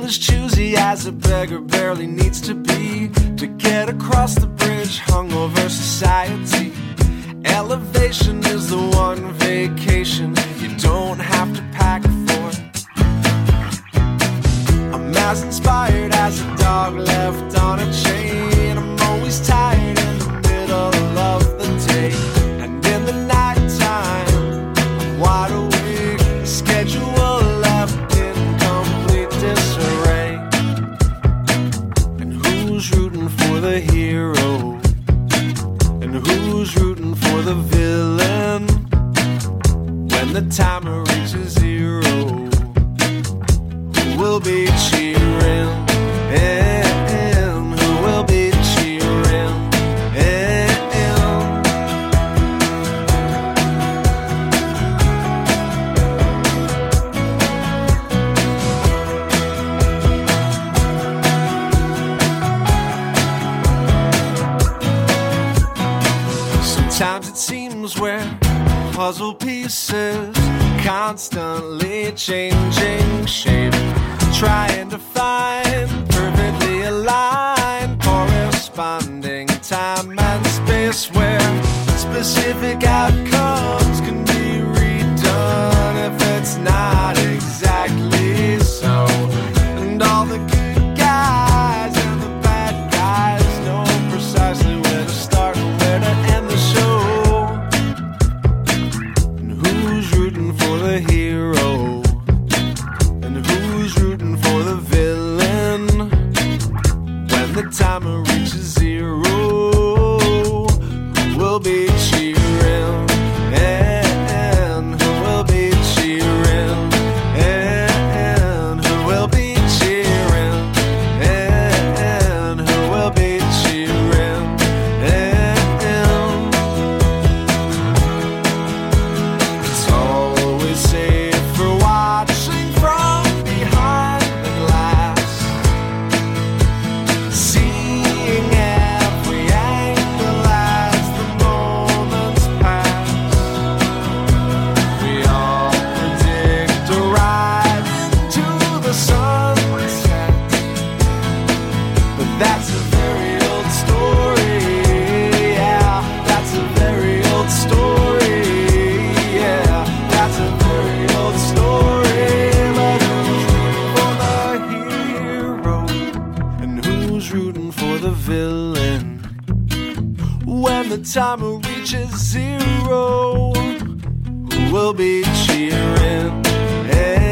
as choosy as a beggar barely needs to be to get across the bridge hung over society. Elevation is the one vacation you don't have to pack for. I'm as inspired as a dog left on a chain. I'm always tired in the middle of the day, and in the nighttime I'm wide awake. The schedule left in complete disarray. And who's rooting for the hero? And who's rooting for the villain? When the timer reaches zero, who will be cheering? And who will be cheering? Sometimes it seems we're puzzle pieces, constantly changing shape, trying to find perfectly aligned, corresponding time and space where specific outcomes can be redone if it's not exactly so. And all the good guys and the bad guys know precisely where to start and where to end the show. And who's rooting for the hero? And who's rooting for the villain? When the timer reaches zero, who will be cheering? And who will be cheering? And who will be cheering? And who will be cheering? It's always safer watching from behind the glass, seeing every angle as the moments pass. We all predict a ride into the sunset, but that's a very old story. Yeah, that's a very old story. Yeah, that's a very old story. But who's rooting for the hero? And who's rooting for the villain? When the timer reaches zero, who will be cheering?